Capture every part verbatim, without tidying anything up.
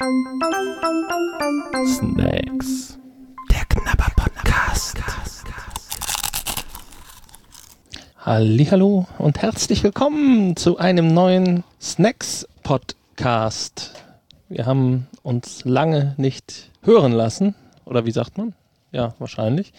Snacks. Der Knabber-Podcast. Hallihallo und herzlich willkommen zu einem neuen Snacks-Podcast. Wir haben uns lange nicht hören lassen. Oder wie sagt man? Ja, wahrscheinlich.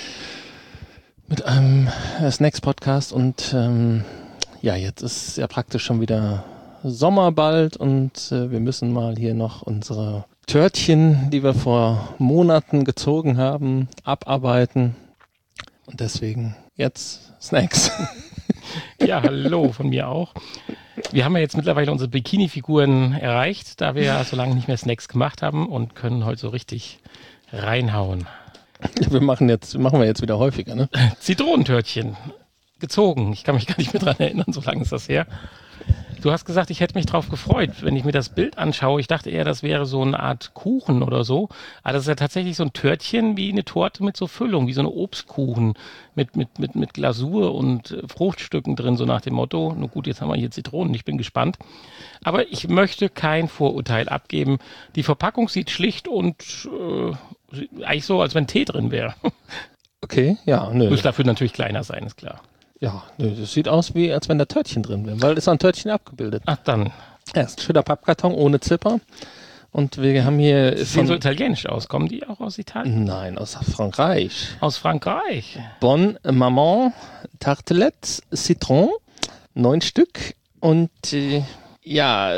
Mit einem Snacks-Podcast und ähm, ja, jetzt ist ja praktisch schon wieder Sommer bald und äh, wir müssen mal hier noch unsere Törtchen, die wir vor Monaten gezogen haben, abarbeiten. Und deswegen jetzt Snacks. Ja, hallo von mir auch. Wir haben ja jetzt mittlerweile unsere Bikini-Figuren erreicht, da wir ja so lange nicht mehr Snacks gemacht haben und können heute so richtig reinhauen. Wir machen jetzt, machen wir jetzt wieder häufiger, ne? Zitronentörtchen. Gezogen. Ich kann mich gar nicht mehr dran erinnern, so lange ist das her. Du hast gesagt, ich hätte mich drauf gefreut, wenn ich mir das Bild anschaue. Ich dachte eher, das wäre so eine Art Kuchen oder so. Aber das ist ja tatsächlich so ein Törtchen wie eine Torte mit so Füllung, wie so eine Obstkuchen mit, mit, mit, mit Glasur und Fruchtstücken drin, so nach dem Motto. Nur gut, jetzt haben wir hier Zitronen, ich bin gespannt. Aber ich möchte kein Vorurteil abgeben. Die Verpackung sieht schlicht und äh, eigentlich so, als wenn Tee drin wäre. Okay, ja, nö. Muss dafür natürlich kleiner sein, ist klar. Ja, nö, das sieht aus wie, als wenn da Törtchen drin wären, weil ist auch ein Törtchen abgebildet. Ach dann. Ja, ist ein schöner Pappkarton ohne Zipper. Und wir haben hier... Die sehen so italienisch aus. Kommen die auch aus Italien? Nein, aus Frankreich. Aus Frankreich. Bon Maman Tartelette Citron, neun Stück. Und äh, ja,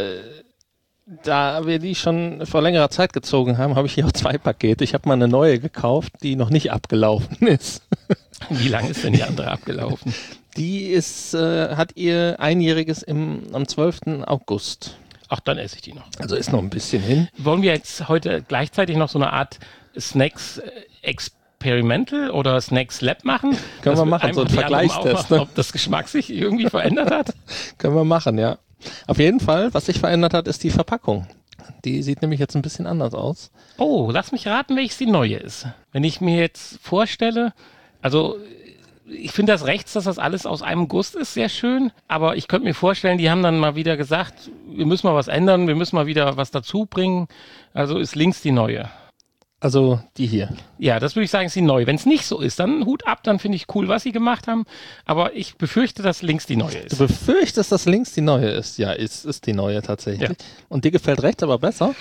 da wir die schon vor längerer Zeit gezogen haben, habe ich hier auch zwei Pakete. Ich habe mal eine neue gekauft, die noch nicht abgelaufen ist. Wie lange ist denn die andere abgelaufen? Die ist, äh, hat ihr Einjähriges im, am zwölften August. Ach, dann esse ich die noch. Also ist noch ein bisschen hin. Wollen wir jetzt heute gleichzeitig noch so eine Art Snacks Experimental oder Snacks Lab machen? Können wir machen, so einen Vergleichstest. Ne? Ob das Geschmack sich irgendwie verändert hat? Können wir machen, ja. Auf jeden Fall, was sich verändert hat, ist die Verpackung. Die sieht nämlich jetzt ein bisschen anders aus. Oh, lass mich raten, welches die neue ist. Wenn ich mir jetzt vorstelle, also ich finde das rechts, dass das alles aus einem Guss ist, sehr schön. Aber ich könnte mir vorstellen, die haben dann mal wieder gesagt, wir müssen mal was ändern, wir müssen mal wieder was dazu bringen. Also ist links die neue. Also die hier. Ja, das würde ich sagen, ist die neue. Wenn es nicht so ist, dann Hut ab, dann finde ich cool, was sie gemacht haben. Aber ich befürchte, dass links die neue ist. Du befürchtest, dass links die neue ist? Ja, ist, ist die neue tatsächlich. Ja. Und dir gefällt rechts aber besser?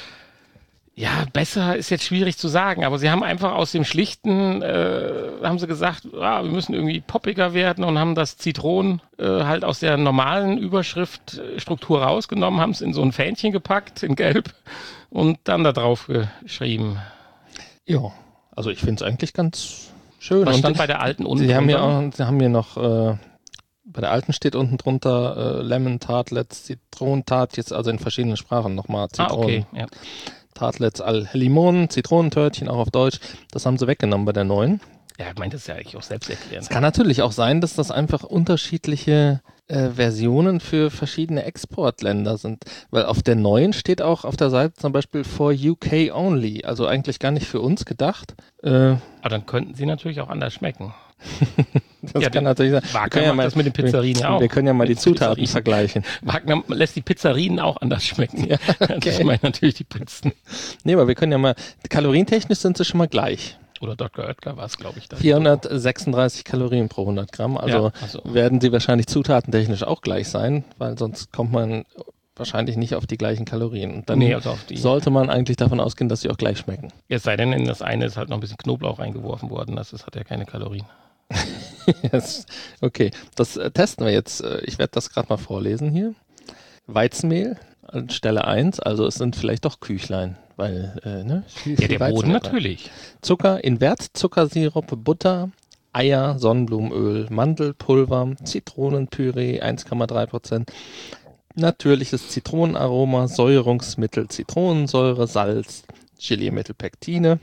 Ja, besser ist jetzt schwierig zu sagen, aber sie haben einfach aus dem Schlichten, äh, haben sie gesagt, ah, wir müssen irgendwie poppiger werden und haben das Zitronen äh, halt aus der normalen Überschriftstruktur rausgenommen, haben es in so ein Fähnchen gepackt, in Gelb und dann da drauf geschrieben. Ja, also ich finde es eigentlich ganz schön. Was und stand bei der alten unten Sie haben drunter? ja auch, Sie haben hier noch, äh, bei der alten steht unten drunter äh, Lemon Tartlets, Zitronentart, jetzt also in verschiedenen Sprachen nochmal Zitronen. Ah, okay, ja. Tartlets al Limon, Zitronentörtchen, auch auf Deutsch. Das haben sie weggenommen bei der neuen. Ja, ich meine, das ist ja eigentlich auch selbsterklärend. Es kann natürlich auch sein, dass das einfach unterschiedliche äh, Versionen für verschiedene Exportländer sind. Weil auf der neuen steht auch auf der Seite zum Beispiel for U K only. Also eigentlich gar nicht für uns gedacht. Äh, Aber dann könnten sie natürlich auch anders schmecken. das ja, kann natürlich sein. Wagner macht ja mal, das mit den Pizzerien wir, auch. Wir können ja mal mit die Zutaten Pizzerien. vergleichen. Wagner lässt die Pizzerien auch anders schmecken. Ja, okay. Das ich meine natürlich die Pizzen. Nee, aber wir können ja mal, kalorientechnisch sind sie schon mal gleich. Oder Doktor Oetker war es, glaube ich. vierhundertsechsunddreißig Kalorien pro hundert Gramm. Also, ja, also werden sie wahrscheinlich zutatentechnisch auch gleich sein, weil sonst kommt man wahrscheinlich nicht auf die gleichen Kalorien. Und dann nee, also auf die, sollte man eigentlich davon ausgehen, dass sie auch gleich schmecken. Es sei denn, in das eine ist halt noch ein bisschen Knoblauch reingeworfen worden. Das ist, hat ja keine Kalorien. Yes. Okay, das äh, testen wir jetzt. Ich werde das gerade mal vorlesen hier. Weizenmehl an Stelle eins, also es sind vielleicht doch Küchlein, weil, äh, ne? Viel, ja, viel der Boden Weizenmehl. natürlich. Zucker, Invert, Zuckersirup, Butter, Eier, Sonnenblumenöl, Mandelpulver, Zitronenpüree, eins Komma drei Prozent, natürliches Zitronenaroma, Säuerungsmittel, Zitronensäure, Salz, Geliermittel, Pektine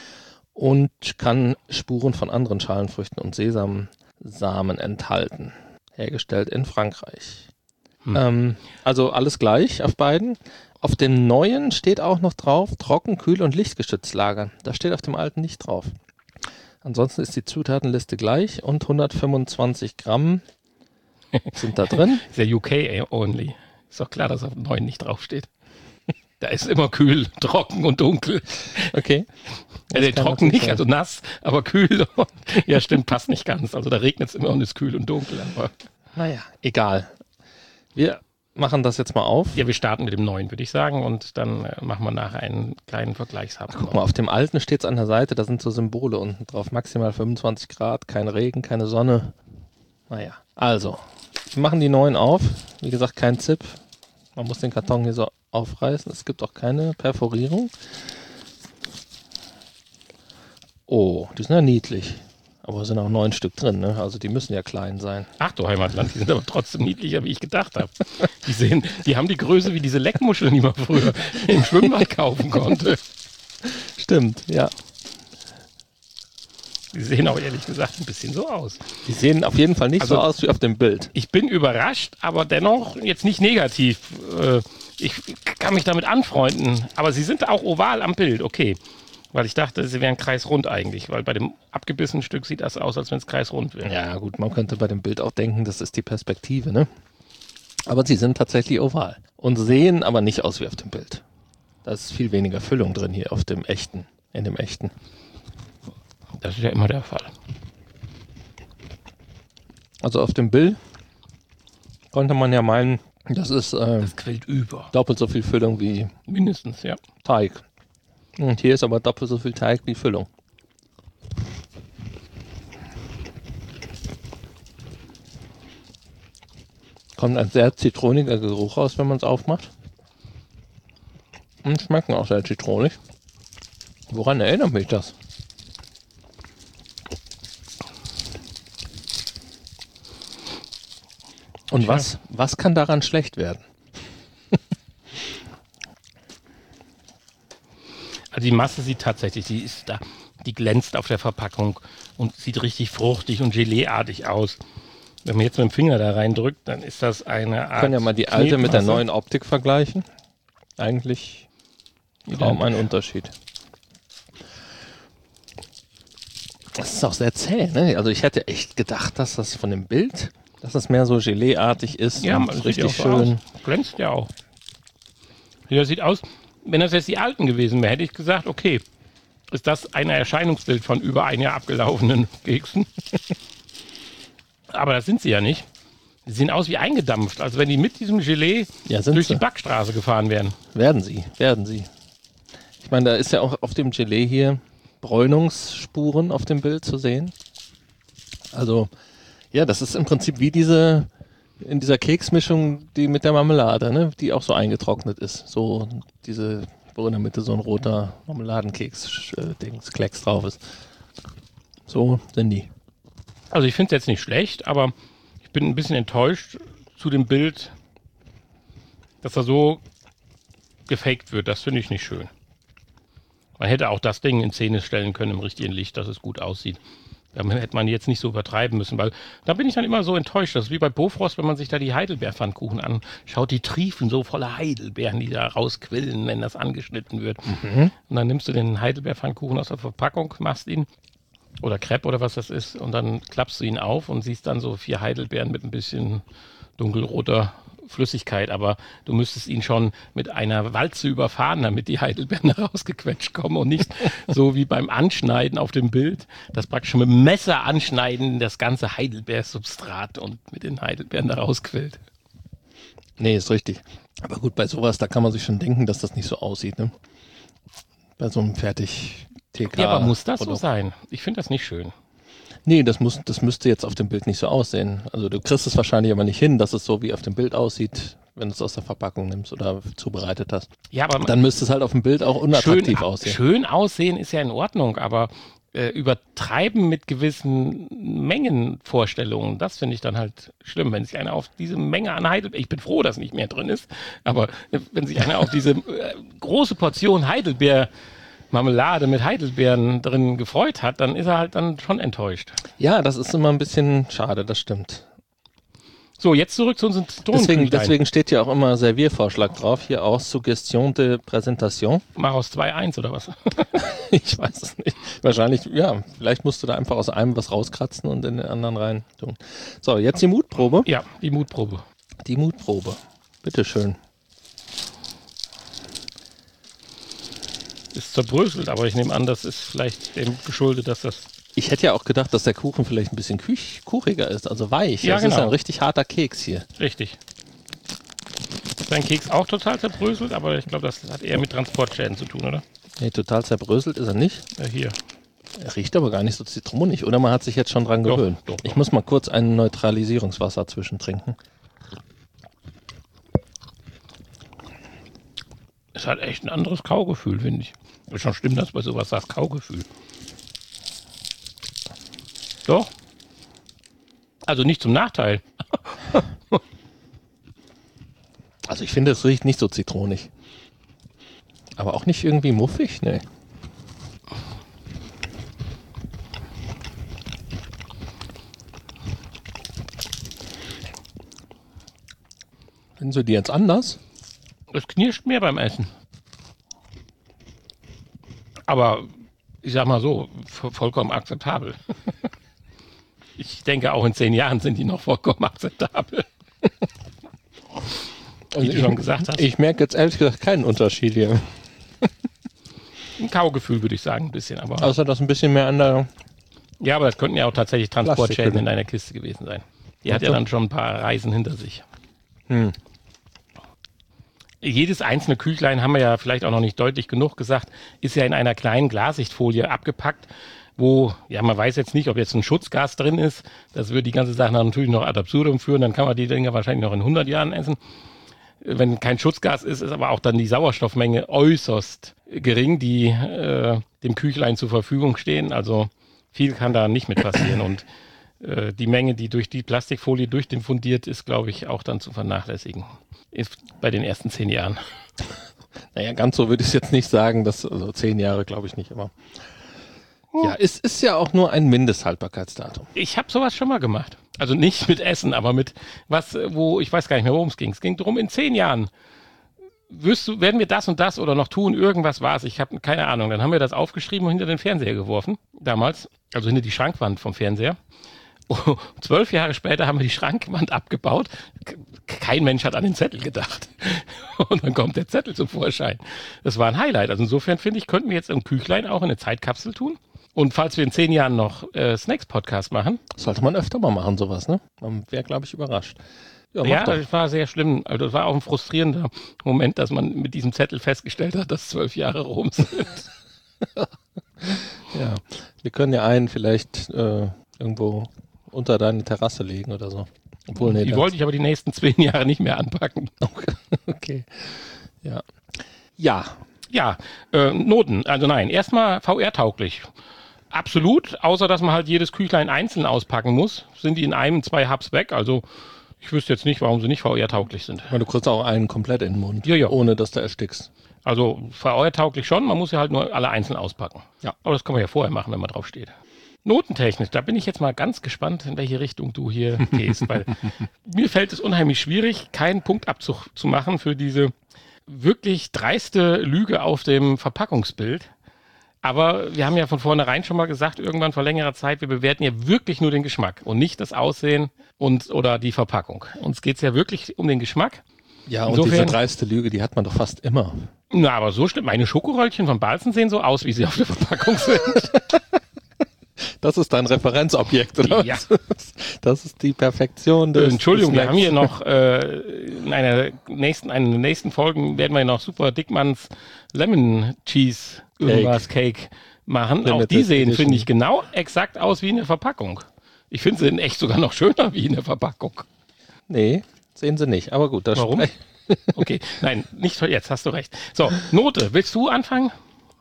und kann Spuren von anderen Schalenfrüchten und Sesamsamen enthalten. Hergestellt in Frankreich. Hm. Ähm, also alles gleich auf beiden. Auf dem neuen steht auch noch drauf, trocken, kühl und lichtgeschützt lagern. Das steht auf dem alten nicht drauf. Ansonsten ist die Zutatenliste gleich und hundertfünfundzwanzig Gramm sind da drin. Ist ja U K only. Ist doch klar, dass auf dem neuen nicht draufsteht. Da ist immer kühl, trocken und dunkel. Okay. Also trocken nicht, also nass, aber kühl. Ja, stimmt, passt nicht ganz. Also da regnet es immer und ist kühl und dunkel. Aber naja, egal. Wir machen das jetzt mal auf. Ja, wir starten mit dem neuen, würde ich sagen. Und dann äh, machen wir nachher einen kleinen Vergleichshaben. Guck mal, auf dem alten steht es an der Seite, da sind so Symbole unten drauf. Maximal fünfundzwanzig Grad, kein Regen, keine Sonne. Naja, also, wir machen die neuen auf. Wie gesagt, kein Zip. Man muss den Karton hier so aufreißen. Es gibt auch keine Perforierung. Oh, die sind ja niedlich. Aber es sind auch neun Stück drin, ne? Also die müssen ja klein sein. Ach du Heimatland, die sind aber trotzdem niedlicher, wie ich gedacht habe. Die sehen, die haben die Größe wie diese Leckmuscheln, die man früher im Schwimmbad kaufen konnte. Stimmt, ja. Die sehen auch ehrlich gesagt ein bisschen so aus. Die sehen auf jeden Fall nicht also, so aus wie auf dem Bild. Ich bin überrascht, aber dennoch jetzt nicht negativ. Ich kann mich damit anfreunden. Aber sie sind auch oval am Bild, okay. Weil ich dachte, sie wären kreisrund eigentlich. Weil bei dem abgebissenen Stück sieht das aus, als wenn es kreisrund wäre. Ja gut, man könnte bei dem Bild auch denken, das ist die Perspektive, ne? Aber sie sind tatsächlich oval. Und sehen aber nicht aus wie auf dem Bild. Da ist viel weniger Füllung drin hier auf dem echten, in dem echten. Das ist ja immer der Fall. Also auf dem Bild konnte man ja meinen, das ist äh, das quillt über. Doppelt so viel Füllung wie mindestens, ja. Teig. Und hier ist aber doppelt so viel Teig wie Füllung. Kommt ein sehr zitroniger Geruch raus, wenn man es aufmacht. Und schmecken auch sehr zitronig. Woran erinnert mich das? Und Tja. was, was kann daran schlecht werden? Also die Masse sieht tatsächlich, die ist da, die glänzt auf der Verpackung und sieht richtig fruchtig und Geleeartig aus. Wenn man jetzt mit dem Finger da reindrückt, dann ist das eine Art. Wir können ja mal die alte mit der Knetmasse. neuen Optik vergleichen. Eigentlich kaum ein Unterschied. Das ist auch sehr zäh, ne? Also ich hätte echt gedacht, dass das von dem Bild, dass das mehr so Geleeartig ist. Ja, und man sieht richtig ja auch so schön. aus. Glänzt ja auch. Ja, sieht aus, wenn das jetzt die alten gewesen wäre, hätte ich gesagt, okay, ist das ein Erscheinungsbild von über ein Jahr abgelaufenen Keksen? Aber das sind sie ja nicht. Sie sehen aus wie eingedampft, als wenn die mit diesem Gelee Ja, sind durch sie. die Backstraße gefahren wären. Werden sie, werden sie. Ich meine, da ist ja auch auf dem Gelee hier Bräunungsspuren auf dem Bild zu sehen. Also, ja, das ist im Prinzip wie diese, in dieser Keksmischung, die mit der Marmelade, ne, die auch so eingetrocknet ist. So diese, wo in der Mitte so ein roter Marmeladenkeks-Dings, Klecks drauf ist. So sind die. Also ich finde es jetzt nicht schlecht, aber ich bin ein bisschen enttäuscht zu dem Bild, dass er so gefaked wird. Das finde ich nicht schön. Man hätte auch das Ding in Szene stellen können im richtigen Licht, dass es gut aussieht. Da hätte man jetzt nicht so übertreiben müssen, weil da bin ich dann immer so enttäuscht. Das ist wie bei Bofrost, wenn man sich da die Heidelbeerpfannkuchen anschaut, die triefen so voller Heidelbeeren, die da rausquillen, wenn das angeschnitten wird. Mhm. Und dann nimmst du den Heidelbeerpfannkuchen aus der Verpackung, machst ihn, oder Crepe oder was das ist, und dann klappst du ihn auf und siehst dann so vier Heidelbeeren mit ein bisschen dunkelroter Flüssigkeit, aber du müsstest ihn schon mit einer Walze überfahren, damit die Heidelbeeren rausgequetscht kommen und nicht so wie beim Anschneiden auf dem Bild, das praktisch mit dem Messer anschneiden, das ganze Heidelbeersubstrat und mit den Heidelbeeren da rausquillt. Nee, ist richtig. Aber gut, bei sowas, da kann man sich schon denken, dass das nicht so aussieht, ne? Bei so einem Fertig-T K. Ja, aber muss das so Produkt. sein? Ich finde das nicht schön. Nee, das, muss, das müsste jetzt auf dem Bild nicht so aussehen. Also du kriegst es wahrscheinlich aber nicht hin, dass es so wie auf dem Bild aussieht, wenn du es aus der Verpackung nimmst oder zubereitet hast. Ja, aber Dann müsste es halt auf dem Bild auch unattraktiv schön, aussehen. Schön aussehen ist ja in Ordnung, aber äh, übertreiben mit gewissen Mengenvorstellungen, das finde ich dann halt schlimm, wenn sich einer auf diese Menge an Heidelbeeren, ich bin froh, dass nicht mehr drin ist, aber äh, wenn sich einer auf diese äh, große Portion Heidelbeer Marmelade mit Heidelbeeren drin gefreut hat, dann ist er halt dann schon enttäuscht. Ja, das ist immer ein bisschen schade, das stimmt. So, jetzt zurück zu unseren Deswegen, Zitronenküchlein. deswegen steht ja auch immer Serviervorschlag drauf, hier auch Suggestion de Präsentation. Mach aus zwei eins oder was? Ich weiß es nicht. Wahrscheinlich, ja, vielleicht musst du da einfach aus einem was rauskratzen und in den anderen rein tun. So, jetzt die Mutprobe. Ja, die Mutprobe. Die Mutprobe. Bitteschön. ist zerbröselt, aber ich nehme an, das ist vielleicht dem geschuldet, dass das... Ich hätte ja auch gedacht, dass der Kuchen vielleicht ein bisschen kuch- kuchiger ist, also weich. Ja, das genau. ist ein richtig harter Keks hier. Richtig. Dein Keks auch total zerbröselt, aber ich glaube, das hat eher mit Transportschäden zu tun, oder? Nee, total zerbröselt ist er nicht. Ja, hier. Er riecht aber gar nicht so zitronig, oder man hat sich jetzt schon dran Doch, gewöhnt. doch, doch. Ich muss mal kurz ein Neutralisierungswasser zwischentrinken. Es hat echt ein anderes Kaugefühl, finde ich. Ist schon stimmt, dass bei sowas sagst, Kaugefühl. Doch. Also nicht zum Nachteil. Also ich finde, es riecht nicht so zitronig. Aber auch nicht irgendwie muffig, ne. Finden Sie die jetzt anders? Es knirscht mehr beim Essen. Aber ich sag mal so, vo- vollkommen akzeptabel. Ich denke, auch in zehn Jahren sind die noch vollkommen akzeptabel. Wie du ich, schon gesagt hast. Ich merke jetzt ehrlich gesagt keinen Unterschied hier. Ein Kaugefühl, würde ich sagen, ein bisschen. Aber Außer dass ein bisschen mehr an der... ja, aber das könnten ja auch tatsächlich Transportschäden Plastikhülle. in deiner Kiste gewesen sein. Die hat Ach ja so. dann schon ein paar Reisen hinter sich. Hm. Jedes einzelne Küchlein, haben wir ja vielleicht auch noch nicht deutlich genug gesagt, ist ja in einer kleinen Glassichtfolie abgepackt, wo, ja, man weiß jetzt nicht, ob jetzt ein Schutzgas drin ist. Das würde die ganze Sache natürlich noch ad absurdum führen. Dann kann man die Dinger wahrscheinlich noch in hundert Jahren essen. Wenn kein Schutzgas ist, ist aber auch dann die Sauerstoffmenge äußerst gering, die äh, dem Küchlein zur Verfügung stehen. Also viel kann da nicht mit passieren. Und äh, die Menge, die durch die Plastikfolie durchdiffundiert, ist, glaube ich, auch dann zu vernachlässigen. Ist bei den ersten zehn Jahren. Naja, ganz so würde ich es jetzt nicht sagen. Das, also zehn Jahre glaube ich nicht immer. Ja, es ist ja auch nur ein Mindesthaltbarkeitsdatum. Ich habe sowas schon mal gemacht. Also nicht mit Essen, aber mit was, wo, ich weiß gar nicht mehr, worum es ging. Es ging darum, in zehn Jahren wirst du, werden wir das und das oder noch tun, irgendwas war es. Ich habe keine Ahnung. Dann haben wir das aufgeschrieben und hinter den Fernseher geworfen, damals. Also hinter die Schrankwand vom Fernseher. Oh, zwölf Jahre später haben wir die Schrankwand abgebaut. Kein Mensch hat an den Zettel gedacht. Und dann kommt der Zettel zum Vorschein. Das war ein Highlight. Also insofern finde ich, könnten wir jetzt im Küchlein auch eine Zeitkapsel tun. Und falls wir in zehn Jahren noch äh, Snacks-Podcast machen. Sollte man öfter mal machen, sowas, ne? Man wäre, glaube ich, überrascht. Ja, mach Ja, doch. das war sehr schlimm. Also das war auch ein frustrierender Moment, dass man mit diesem Zettel festgestellt hat, dass zwölf Jahre rum sind. Ja, wir können ja einen vielleicht äh, irgendwo unter deine Terrasse legen oder so. Obwohl, nee, Die das- wollte ich aber die nächsten zehn Jahre nicht mehr anpacken. Okay. Ja. Ja. Ja, äh, Noten. Also nein, erstmal V R-tauglich. Absolut, außer dass man halt jedes Küchlein einzeln auspacken muss, sind die in einem, zwei Hubs weg. Also ich wüsste jetzt nicht, warum sie nicht V R-tauglich sind. Weil du kriegst auch einen komplett in den Mund, Ja, ja. ohne dass du erstickst. Also V R-tauglich schon, man muss ja halt nur alle einzeln auspacken. Ja. Aber das kann man ja vorher machen, wenn man drauf steht. Notentechnisch, da bin ich jetzt mal ganz gespannt, in welche Richtung du hier gehst, weil mir fällt es unheimlich schwierig, keinen Punktabzug zu machen für diese wirklich dreiste Lüge auf dem Verpackungsbild. Aber wir haben ja von vornherein schon mal gesagt, irgendwann vor längerer Zeit, wir bewerten ja wirklich nur den Geschmack und nicht das Aussehen und oder die Verpackung. Uns geht es ja wirklich um den Geschmack. Ja, und Insofern- diese dreiste Lüge, die hat man doch fast immer. Na, aber so stimmt. Meine Schokoröllchen von Balzen sehen so aus, wie sie auf der Verpackung sind. Das ist dein Referenzobjekt, oder? Ja. was? Das ist die Perfektion des Entschuldigung, des wir haben hier Snacks. noch äh, in einer nächsten, einer der nächsten Folgen werden wir noch super Dickmanns Lemon Cheese irgendwas Cake machen. Auch Limited die sehen, Edition. finde ich, genau exakt aus wie in der Verpackung. Ich finde, sie sind echt sogar noch schöner wie in der Verpackung. Nee, sehen sie nicht. Aber gut, das Warum? sprech- Okay, nein, nicht jetzt, hast du recht. So, Note, willst du anfangen?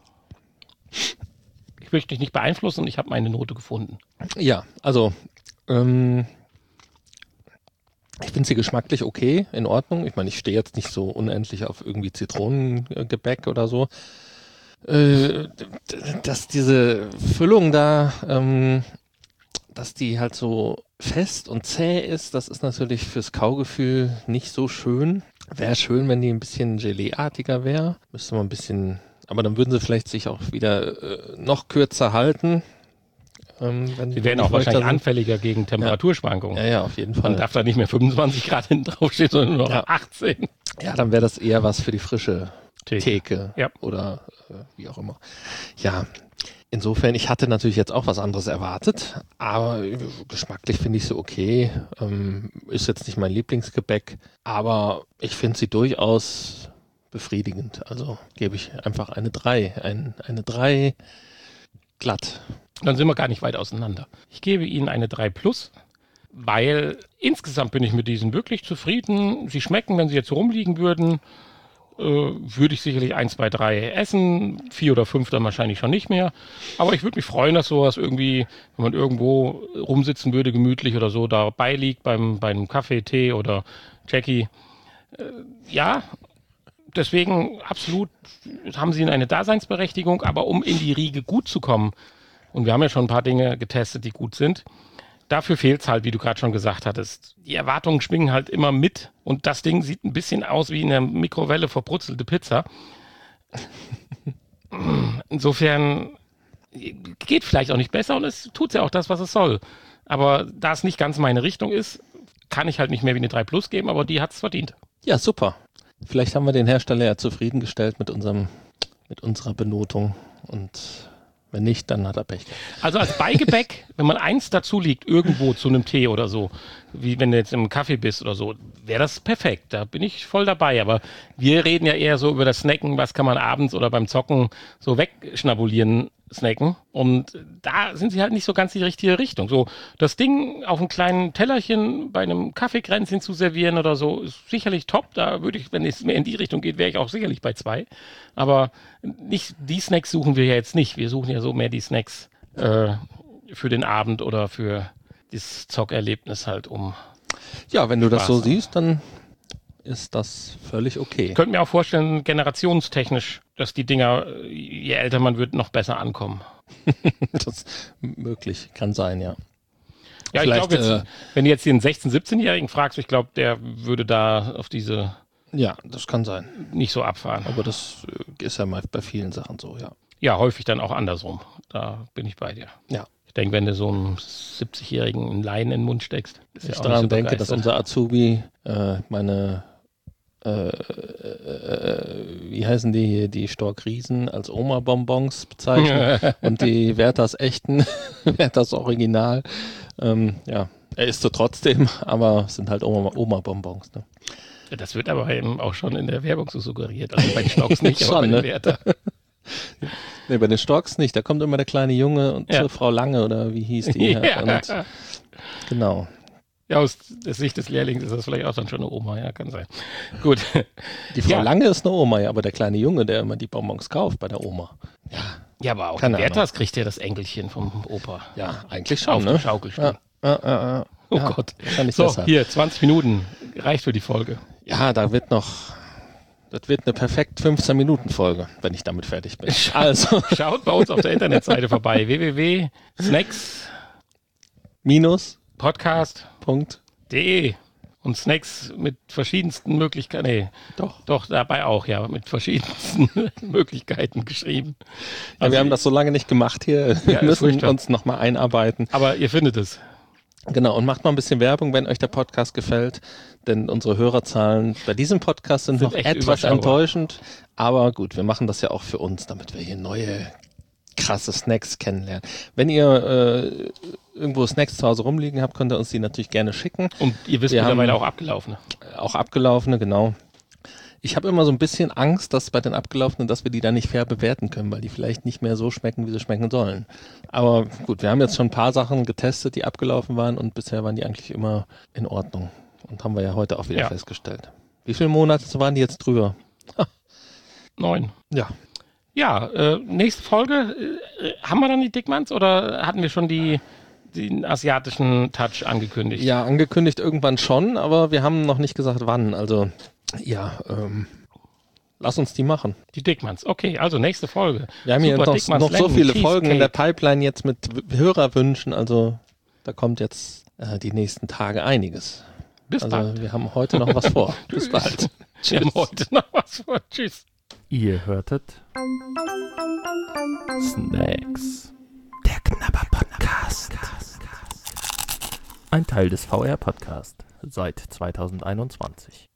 Ich möchte dich nicht beeinflussen und ich habe meine Note gefunden. Ja, also ähm, ich finde sie geschmacklich okay, in Ordnung. Ich meine, ich stehe jetzt nicht so unendlich auf irgendwie Zitronengebäck oder so. Äh, d- dass diese Füllung da, ähm, dass die halt so fest und zäh ist, das ist natürlich fürs Kaugefühl nicht so schön. Wäre schön, wenn die ein bisschen Gelee-artiger wäre. Müsste man ein bisschen, aber dann würden sie vielleicht sich auch wieder äh, noch kürzer halten. Ähm, wenn Sie werden die auch wahrscheinlich feuchter sind. anfälliger gegen Temperaturschwankungen. Ja, ja, auf jeden Fall. Man darf da nicht mehr fünfundzwanzig Grad hinten draufstehen, sondern nur noch Ja. achtzehn. Ja, dann wäre das eher was für die frische Theke, Theke ja. oder äh, wie auch immer. Ja, insofern, ich hatte natürlich jetzt auch was anderes erwartet, aber geschmacklich finde ich sie okay. Ähm, ist jetzt nicht mein Lieblingsgebäck, aber ich finde sie durchaus befriedigend. Also gebe ich einfach eine drei. Ein, eine drei glatt. Dann sind wir gar nicht weit auseinander. Ich gebe Ihnen eine drei plus, weil insgesamt bin ich mit diesen wirklich zufrieden. Sie schmecken, wenn sie jetzt rumliegen würden, äh, würde ich sicherlich eins, zwei, drei essen. Vier oder fünf dann wahrscheinlich schon nicht mehr. Aber ich würde mich freuen, dass sowas irgendwie, wenn man irgendwo rumsitzen würde, gemütlich oder so, dabei liegt beim, beim Kaffee, Tee oder Jackie. Äh, ja, deswegen absolut haben sie eine Daseinsberechtigung, aber um in die Riege gut zu kommen, und wir haben ja schon ein paar Dinge getestet, die gut sind, dafür fehlt es halt, wie du gerade schon gesagt hattest. Die Erwartungen schwingen halt immer mit und das Ding sieht ein bisschen aus wie eine Mikrowelle verbrutzelte Pizza. Insofern geht vielleicht auch nicht besser und es tut ja auch das, was es soll. Aber da es nicht ganz meine Richtung ist, kann ich halt nicht mehr wie eine drei plus geben, aber die hat es verdient. Ja, super. Vielleicht haben wir den Hersteller ja zufriedengestellt mit unserem, mit unserer Benotung und wenn nicht, dann hat er Pech. Also als Beigebäck, wenn man eins dazu liegt, irgendwo zu einem Tee oder so, wie wenn du jetzt im Kaffee bist oder so, wäre das perfekt. Da bin ich voll dabei. Aber wir reden ja eher so über das Snacken, was kann man abends oder beim Zocken so wegschnabulieren, snacken. Und da sind sie halt nicht so ganz die richtige Richtung. So das Ding auf einem kleinen Tellerchen bei einem Kaffeekränzchen zu servieren oder so, ist sicherlich top. Da würde ich, wenn es mehr in die Richtung geht, wäre ich auch sicherlich bei zwei. Aber nicht die Snacks suchen wir ja jetzt nicht. Wir suchen ja so mehr die Snacks äh, für den Abend oder für das Zockerlebnis halt um. Ja, wenn du das Spaß so haben. siehst, dann ist das völlig okay. Ich könnte mir auch vorstellen, generationstechnisch, dass die Dinger, je älter man wird, noch besser ankommen. Das ist möglich, kann sein, ja. Ja, ich Vielleicht, glaube jetzt, äh, wenn du jetzt den sechzehn-, siebzehnjährigen fragst, ich glaube, der würde da auf diese Ja, das kann sein. nicht so abfahren. Aber das äh, ist ja mal bei vielen Sachen so, ja. Ja, häufig dann auch andersrum. Da bin ich bei dir. Ja. Ich denke, wenn du so einem siebzigjährigen einen Laien in den Mund steckst, ist Ich ja auch daran nicht so denke, dass begeistert. unser Azubi äh, meine, äh, äh, wie heißen die hier, die Stork-Riesen als Oma-Bonbons bezeichnet und die Werthers echten, Werthers Original. Ähm, ja, er isst so trotzdem, aber es sind halt Oma- Oma-Bonbons. Ne? Das wird aber eben auch schon in der Werbung so suggeriert. Also bei den Stocks nicht, aber Schon, bei den ne? Werther. Nee, bei den Storks nicht. Da kommt immer der kleine Junge und Ja. zur Frau Lange oder wie hieß die? Ja. Und, genau. Ja, aus der Sicht des Lehrlings ist das vielleicht auch dann schon eine Oma. Ja, kann sein. Gut. Die Frau Ja. Lange ist eine Oma, ja, aber der kleine Junge, der immer die Bonbons kauft bei der Oma. Ja, Ja, aber auch Keine die Werthers kriegt ja das Enkelchen vom Opa. ja eigentlich schon, Auf ne? dem Schaukelstuhl. Ja, ja, ja, ja. Oh Ja, Gott. Wahrscheinlich So, deshalb. hier, zwanzig Minuten. Reicht für die Folge. Ja, da wird noch, das wird eine perfekt fünfzehn-Minuten-Folge, wenn ich damit fertig bin. Also, Schaut bei uns auf der Internetseite vorbei. w w w punkt snacks minus, podcast Punkt, punkt d e und Snacks mit verschiedensten Möglichkeiten, nee, doch. doch dabei auch, ja, mit verschiedensten Möglichkeiten geschrieben. Ja, Also, wir haben das so lange nicht gemacht hier. Ja, Wir ist müssen furchtbar. uns nochmal einarbeiten. aber ihr findet es. Genau, und macht mal ein bisschen Werbung, wenn euch der Podcast gefällt, denn unsere Hörerzahlen bei diesem Podcast sind, Sind noch echt etwas überschaubar. enttäuschend, aber gut, wir machen das ja auch für uns, damit wir hier neue krasse Snacks kennenlernen. Wenn ihr äh, irgendwo Snacks zu Hause rumliegen habt, könnt ihr uns die natürlich gerne schicken. Und ihr wisst Wir mittlerweile haben- auch abgelaufene. Auch abgelaufene, genau. Ich habe immer so ein bisschen Angst, dass bei den abgelaufenen, dass wir die dann nicht fair bewerten können, weil die vielleicht nicht mehr so schmecken, wie sie schmecken sollen. Aber gut, wir haben jetzt schon ein paar Sachen getestet, die abgelaufen waren und bisher waren die eigentlich immer in Ordnung. Und haben wir ja heute auch wieder Ja. festgestellt. Wie viele Monate waren die jetzt drüber? Neun. Ja. Ja, äh, nächste Folge. Äh, haben wir dann die Dickmanns oder hatten wir schon die, den asiatischen Touch angekündigt? Ja, angekündigt irgendwann schon, aber wir haben noch nicht gesagt, wann. Also, ja, ähm, lass uns die machen. Die Dickmanns. Okay, also nächste Folge. Wir haben hier Super noch, Dickmanns noch so Lemon viele Folgen in der Cheesecake. Pipeline jetzt mit W- Hörerwünschen. Also, da kommt jetzt äh, die nächsten Tage einiges. Bis Also, bald. wir haben heute noch was vor. Bis bald. Wir haben heute noch was vor. Tschüss. Ihr hörtet Snacks. Der Knabber Podcast. Ein Teil des V R Podcast seit zweitausendeinundzwanzig.